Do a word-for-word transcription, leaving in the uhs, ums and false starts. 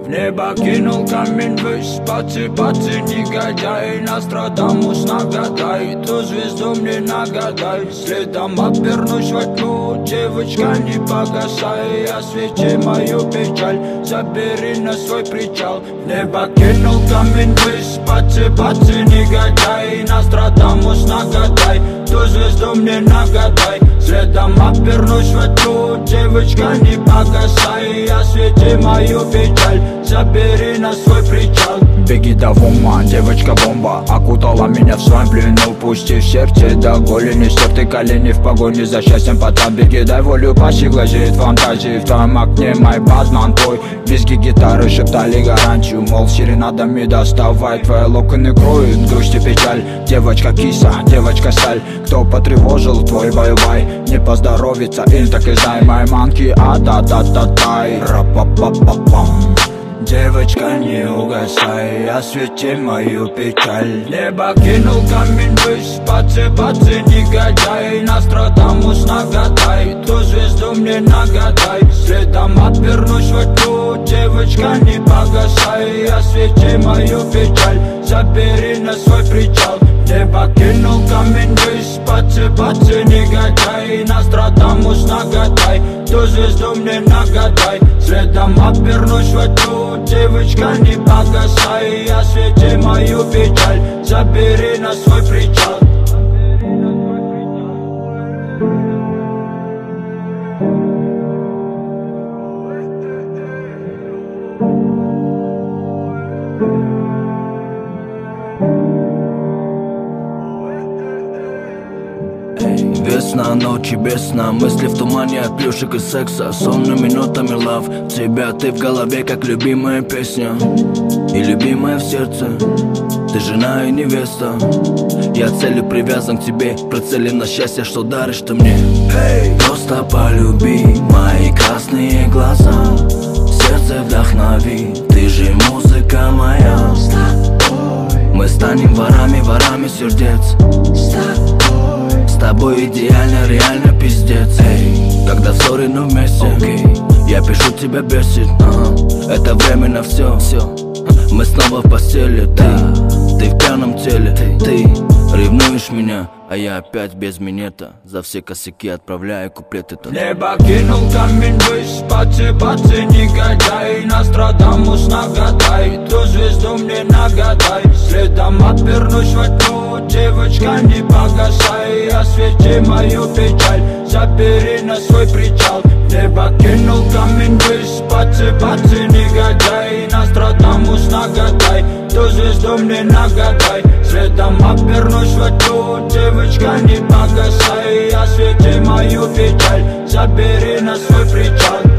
В небо кинул камень ввысь, пацы, пацы, негодяй. Нострадамус, нагадай, ту звезду мне нагадай. Следом обернусь во тьму, девочка, не погасай. Освети мою печаль, забери на свой причал. В небо кинул камень ввысь, пацы, пацы, негодяй. Нострадамус, нагадай, ту звезду мне нагадай. Следом обернусь во тьму, девочка, не погасай. Освети мою печаль, забери на свой причал. Беги до ума, девочка бомба, окутала меня в своем плену. Пусти в сердце до голени, стерты колени в погоне за счастьем. Потом беги, дай волю, паси, глазеет фантазии. В твоем окне мой Батман твой. Визги гитары шептали гарантию, мол, серенадами доставай. Твои локоны кроют грусть и печаль. Девочка киса, девочка сталь. Кто потревожил твой бай-бай, не поздоровится, или так и знай. Мои манки, а-та-та-та-тай. Ра-па-па-па-пам. Девочка, не угасай, освети мою печаль. Небо кинул камень ввысь, пацы, пацы, негодяй. Нострадамус, нагадай, ту звезду мне нагадай. Следом обернусь во тьму, девочка, не погасай. Освети мою печаль, забери на свой причал. Небо кинул камень ввысь, пацы, пацы, негодяй. Нострадамус, нагадай, ту звезду мне нагадай. Следом обернусь во тьму, девочка, не погасай. Освети мою печаль, забери на свой причал. Весна, ночи без сна, мысли в тумане от плюшек и секса. Сонными минутами лав, тебя ты в голове как любимая песня и любимая в сердце. Ты жена и невеста, я целью привязан к тебе, прицелен на счастье, что даришь ты мне. Эй, просто полюби мои красные глаза, сердце вдохнови, ты же музыка моя. Мы станем ворами, ворами сердец. С тобой идеально, реально пиздец. Эй, когда в ссоре, но вместе. Okay. Я пишу, тебя бесит, ага. Это временно все, все. Мы снова в постели. Ты, ты в пьяном теле. Ты, ты ревнуешь меня, а я опять без минета. За все косяки отправляю куплеты. Небо кинул камень ввысь, пацы, пацы, негодяй. Нострадамус, нагадай, ту звезду мне нагадай. Следом обернусь во тьму, девочка, не погасай. Освети мою печаль, забери на свой причал. Небо кинул камень ввысь, пацы, пацы, негодяй. Нострадамус, нагадай, ту звезду мне нагадай. Следом обернусь во тьму, девочка, не погасай. Освети мою печаль, забери на свой причал.